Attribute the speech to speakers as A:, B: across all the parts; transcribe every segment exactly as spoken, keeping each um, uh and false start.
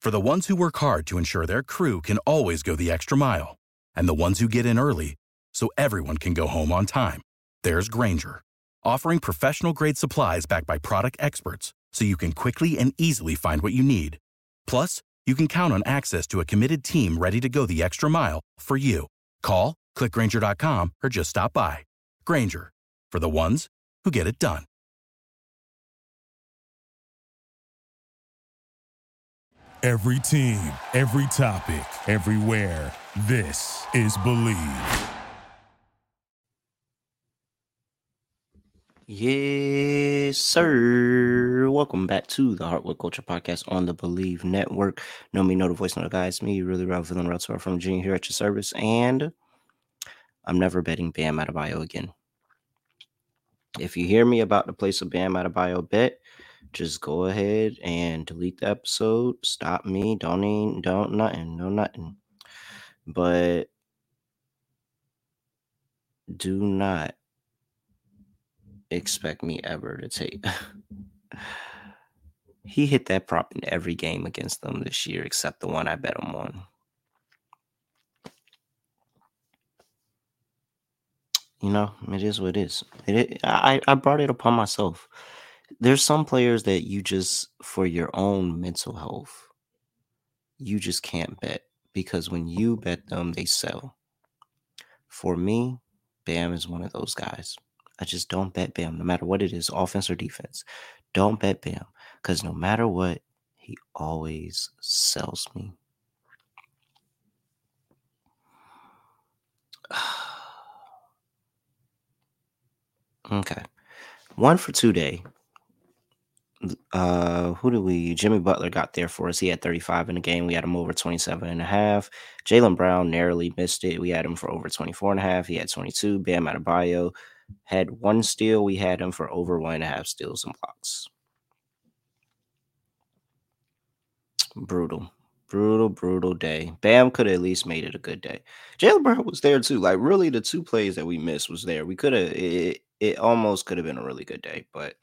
A: For the ones who work hard to ensure their crew can always go the extra mile, and the ones who get in early so everyone can go home on time, there's Grainger, offering professional-grade supplies backed by product experts so you can quickly and easily find what you need. Plus, you can count on access to a committed team ready to go the extra mile for you. Call, click Grainger dot com, or just stop by. Grainger, for the ones who get it done.
B: Every team, every topic, everywhere. This is Believe.
C: Yes, sir. Welcome back to the Hardwood Culture Podcast on the Believe Network. Know me, know the voice, know the guys. Me, really relevant routes from Virginia here at your service. And I'm never betting Bam Adebayo again. If you hear me about to place a Bam Adebayo bet, just go ahead and delete the episode. Stop me. Don't even, don't nothing. No nothing. But do not expect me ever to take. He hit that prop in every game against them this year, except the one I bet him on. You know, it is what it is. It, I, I brought it upon myself. There's some players that you just, for your own mental health, you just can't bet. Because when you bet them, they sell. For me, Bam is one of those guys. I just don't bet Bam, no matter what it is, offense or defense. Don't bet Bam. Because no matter what, he always sells me. Okay. One for two day. Uh, who do we? Jimmy Butler got there for us. He had thirty-five in the game. We had him over twenty-seven and a half. Jaylen Brown narrowly missed it. We had him for over twenty-four and a half. He had twenty-two. Bam Adebayo had one steal. We had him for over one and a half steals and blocks. Brutal. Brutal, brutal day. Bam could have at least made it a good day. Jaylen Brown was there too. Like, really, the two plays that we missed was there. We could have, it, it almost could have been a really good day, but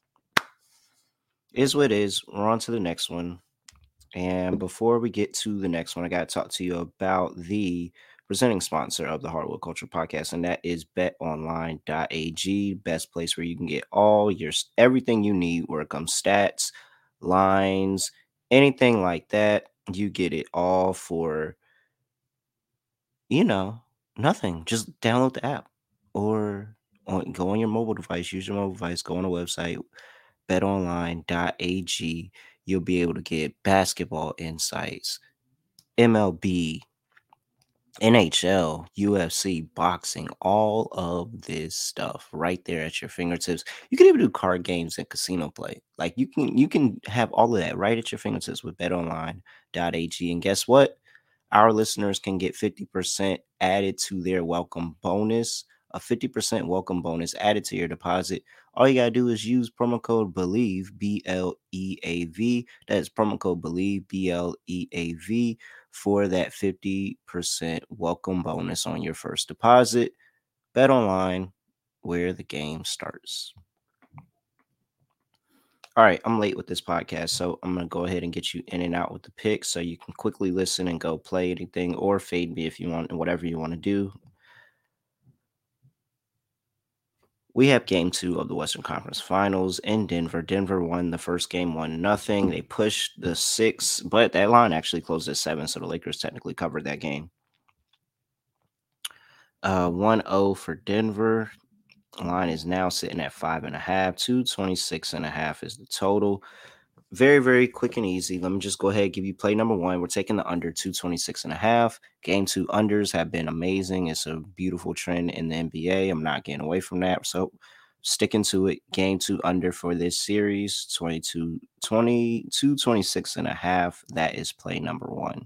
C: is what it is. We're on to the next one. And before we get to the next one, I got to talk to you about the presenting sponsor of the Hardwood Culture Podcast, and that is bet online dot a g. Best place where you can get all your everything you need, where it comes stats, lines, anything like that. You get it all for, you know, nothing. Just download the app or on, go on your mobile device. Use your mobile device. Go on the website, bet online dot a g. You'll be able to get basketball insights, M L B, N H L, U F C, boxing, all of this stuff right there at your fingertips. You can even do card games and casino play. Like you can you can have all of that right at your fingertips with bet online dot a g. And guess what? Our listeners can get fifty percent added to their welcome bonus, a fifty percent welcome bonus added to your deposit. All you got to do is use promo code BELIEVE, B L E A V. That is promo code BELIEVE, B L E A V, for that fifty percent welcome bonus on your first deposit. Bet online, where the game starts. All right, I'm late with this podcast, so I'm going to go ahead and get you in and out with the picks so you can quickly listen and go play anything or fade me if you want, whatever you want to do. We have game two of the Western Conference Finals in Denver. Denver won the first game one nothing. They pushed the six, but that line actually closed at seven, so the Lakers technically covered that game. Uh, one oh for Denver. Line is now sitting at five and a half. two twenty-six and a half is the total. Very, very quick and easy. Let me just go ahead and give you play number one. We're taking the under two twenty-six and a half. Game two unders have been amazing. It's a beautiful trend in the N B A. I'm not getting away from that. So sticking to it. Game two under for this series, twenty-two, twenty-two twenty-six and a half. That is play number one.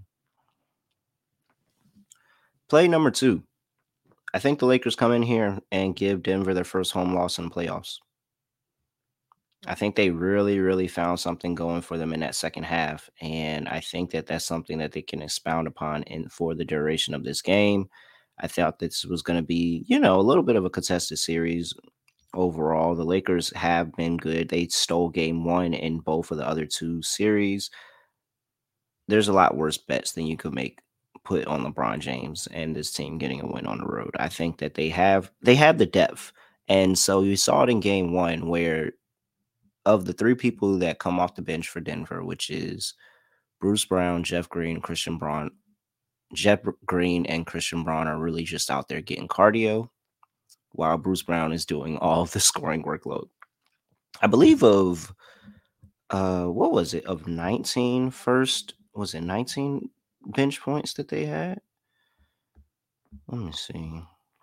C: Play number two. I think the Lakers come in here and give Denver their first home loss in the playoffs. I think they really, really found something going for them in that second half. And I think that that's something that they can expound upon in for the duration of this game. I thought this was going to be, you know, a little bit of a contested series overall. The Lakers have been good. They stole game one in both of the other two series. there's a lot worse bets than you could make put on LeBron James and this team getting a win on the road. I think that they have they have the depth. And so you saw it in game one where of the three people that come off the bench for Denver, which is Bruce Brown, Jeff Green, Christian Braun, Jeff Green and Christian Braun are really just out there getting cardio while Bruce Brown is doing all of the scoring workload. I believe of uh what was it? Of nineteen first, was it nineteen bench points that they had? Let me see.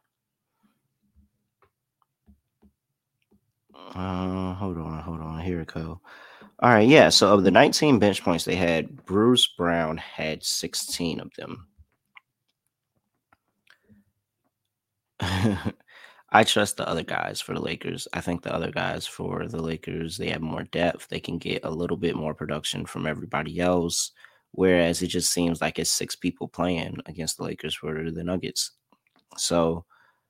C: Uh hold on, hold on. Here it go. All right, yeah. So of the nineteen bench points they had, Bruce Brown had sixteen of them. I trust the other guys for the Lakers. I think the other guys for the Lakers, they have more depth. They can get a little bit more production from everybody else. Whereas it just seems like it's six people playing against the Lakers for the Nuggets. So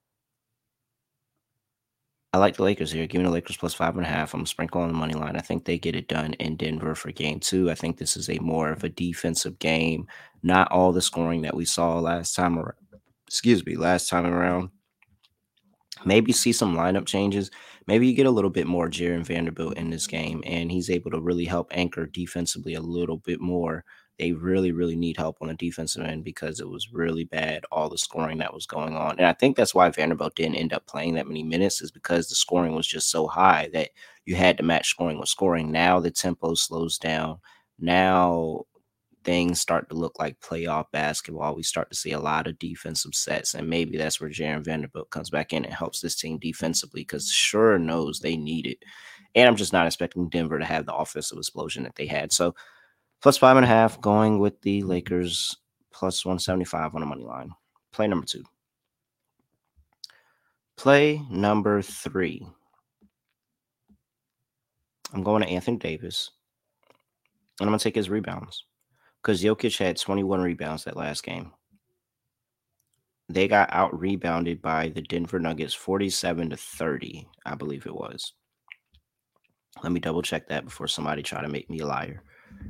C: I like the Lakers here. Give me the Lakers plus five and a half. I'm sprinkling on the money line. I think they get it done in Denver for game two. I think this is a more of a defensive game, not all the scoring that we saw last time around. Excuse me, last time around. Maybe see some lineup changes. Maybe you get a little bit more Jaron Vanderbilt in this game, and he's able to really help anchor defensively a little bit more. They really, really need help on the defensive end because it was really bad, all the scoring that was going on. And I think that's why Vanderbilt didn't end up playing that many minutes, is because the scoring was just so high that you had to match scoring with scoring. Now the tempo slows down. Now things start to look like playoff basketball. We start to see a lot of defensive sets, and maybe that's where Jaron Vanderbilt comes back in and helps this team defensively because sure knows they need it. And I'm just not expecting Denver to have the offensive explosion that they had. So plus five and a half, going with the Lakers plus one seventy-five on the money line. Play number two. Play number three. I'm going to Anthony Davis, and I'm going to take his rebounds because Jokic had twenty-one rebounds that last game. They got out rebounded by the Denver Nuggets forty-seven to thirty, I believe it was. Let me double check that before somebody try to make me a liar.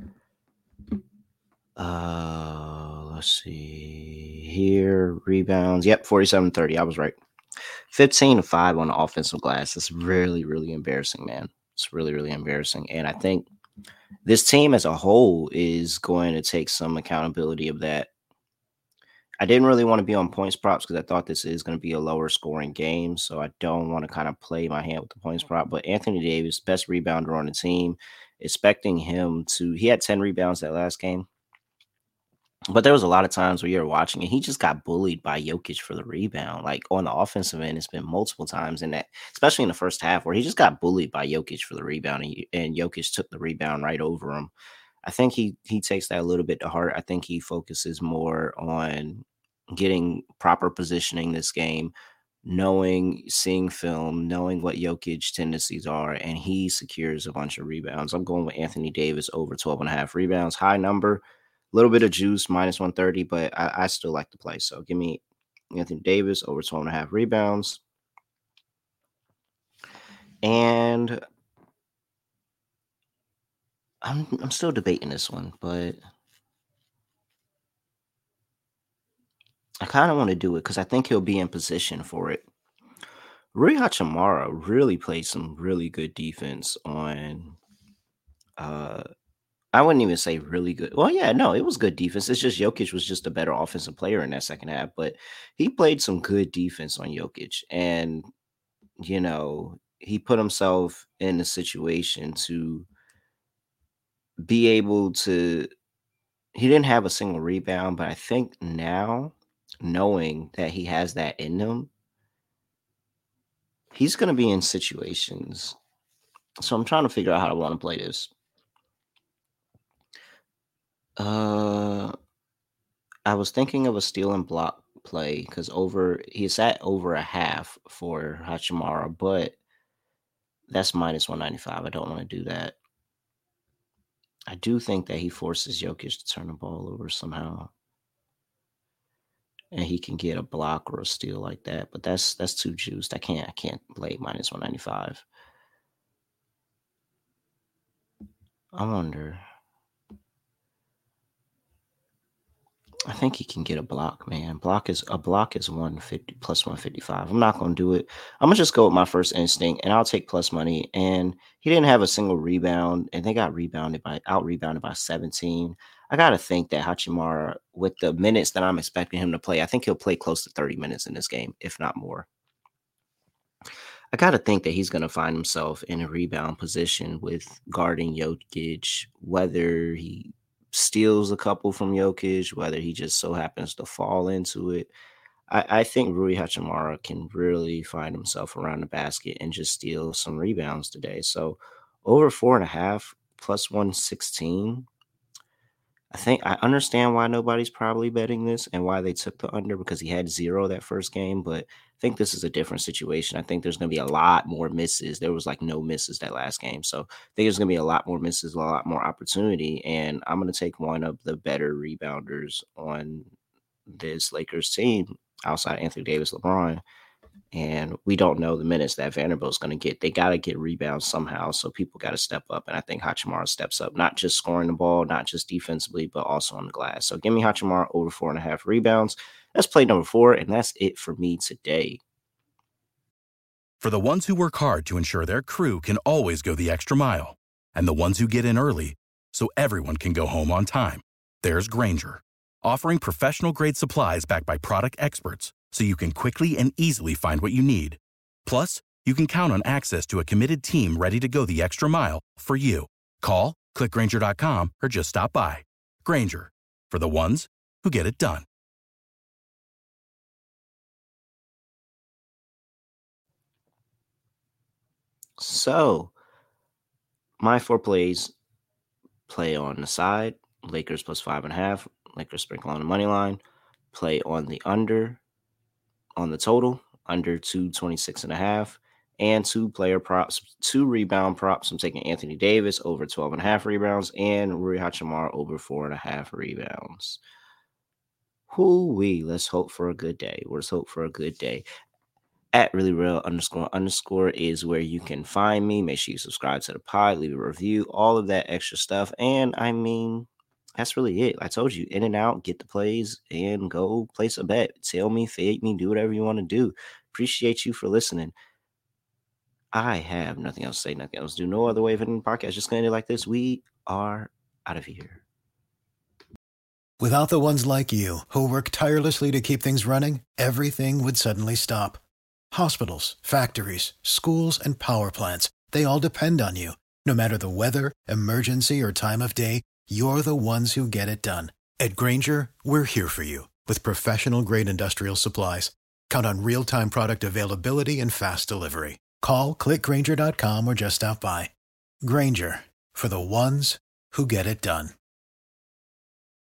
C: Uh, let's see here. Rebounds. Yep, forty-seven thirty. I was right. fifteen to five on the offensive glass. It's really, really embarrassing, man. It's really, really embarrassing. And I think this team as a whole is going to take some accountability of that. I didn't really want to be on points props because I thought this is going to be a lower scoring game. So I don't want to kind of play my hand with the points prop. But Anthony Davis, best rebounder on the team, expecting him to, he had ten rebounds that last game. But there was a lot of times where you're watching and he just got bullied by Jokic for the rebound. Like on the offensive end, it's been multiple times in that, especially in the first half, where he just got bullied by Jokic for the rebound, and, and Jokic took the rebound right over him. I think he he takes that a little bit to heart. I think he focuses more on getting proper positioning this game, knowing, seeing film, knowing what Jokic tendencies are, and he secures a bunch of rebounds. I'm going with Anthony Davis over twelve and a half rebounds. High number. Little bit of juice, minus one thirty, but I, I still like the play. So give me Anthony Davis over twelve and a half rebounds. And I'm I'm still debating this one, but I kind of want to do it because I think he'll be in position for it. Rui Hachimura really played some really good defense on uh I wouldn't even say really good. Well, yeah, no, it was good defense. It's just Jokic was just a better offensive player in that second half, but he played some good defense on Jokic. And, you know, he put himself in a situation to be able to, he didn't have a single rebound, but I think now, knowing that he has that in him, he's going to be in situations. So I'm trying to figure out how I want to play this. Uh, I was thinking of a steal and block play because over he's at over a half for Hachimura, but that's minus one ninety-five. I don't want to do that. I do think that he forces Jokic to turn the ball over somehow, and he can get a block or a steal like that. But that's that's too juiced. I can't I can't play minus one ninety-five. I wonder. I think he can get a block, man. Block is a block is one fifty plus one fifty-five. I'm not gonna do it. I'm gonna just go with my first instinct and I'll take plus money. And he didn't have a single rebound, and they got rebounded by out rebounded by seventeen. I gotta think that Hachimura, with the minutes that I'm expecting him to play, I think he'll play close to thirty minutes in this game, if not more. I gotta think that he's gonna find himself in a rebound position with guarding Jokic, whether he steals a couple from Jokic, whether he just so happens to fall into it. I, I think Rui Hachimura can really find himself around the basket and just steal some rebounds today. So over four and a half plus one sixteen. I think I understand why nobody's probably betting this and why they took the under, because he had zero that first game. But I think this is a different situation. I think there's going to be a lot more misses. There was like no misses that last game. So I think there's going to be a lot more misses, a lot more opportunity. And I'm going to take one of the better rebounders on this Lakers team outside Anthony Davis, LeBron. And we don't know the minutes that Vanderbilt's going to get. They got to get rebounds somehow. So people got to step up. And I think Hachimura steps up, not just scoring the ball, not just defensively, but also on the glass. So give me Hachimura over four and a half rebounds. That's play number four. And that's it for me today.
A: For the ones who work hard to ensure their crew can always go the extra mile, and the ones who get in early so everyone can go home on time, there's Grainger, offering professional grade supplies backed by product experts, so you can quickly and easily find what you need. Plus, you can count on access to a committed team ready to go the extra mile for you. Call, click Grainger dot com, or just stop by. Grainger, for the ones who get it done.
C: So, my four plays play on the side, Lakers plus five and a half, Lakers sprinkle on the money line, play on the under, on the total, under two twenty-six and a half, and two player props, two rebound props. I'm taking Anthony Davis over twelve and a half rebounds and Rui Hachimura over four and a half rebounds. Hoo-wee, let's hope for a good day. Let's hope for a good day. At really real underscore underscore is where you can find me. Make sure you subscribe to the pod, leave a review, all of that extra stuff. And I mean, that's really it. I told you, in and out, get the plays, and go place a bet. Tell me, fade me, do whatever you want to do. Appreciate you for listening. I have nothing else to say, nothing else to do. No other way of ending the podcast. Just going to end it like this. We are out of here.
D: Without the ones like you, who work tirelessly to keep things running, everything would suddenly stop. Hospitals, factories, schools, and power plants, they all depend on you. No matter the weather, emergency, or time of day, you're the ones who get it done. At Grainger, we're here for you with professional-grade industrial supplies. Count on real-time product availability and fast delivery. Call, click Grainger dot com, or just stop by. Grainger, for the ones who get it done.